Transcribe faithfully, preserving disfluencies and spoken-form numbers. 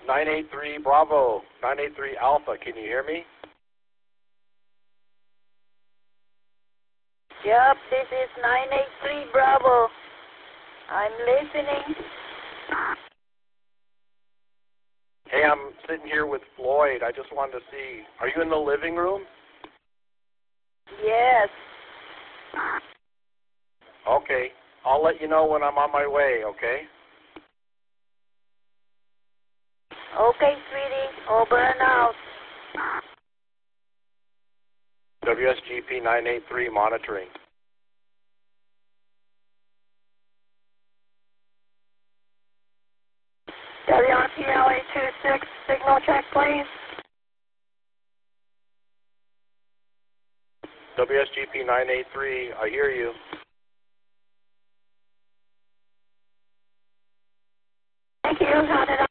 nine eight three Bravo, nine eight three Alpha. Can you hear me? Yup, this is nine eight three Bravo. I'm listening. Hey, I'm sitting here with Floyd. I just wanted to see, are you in the living room? Yes. Okay. I'll let you know when I'm on my way, okay? Okay, sweetie. Over and out. W S G P nine eight three monitoring. W R P L eight two six, signal check, please. W S G P nine eight three, I hear you. Thank you. How did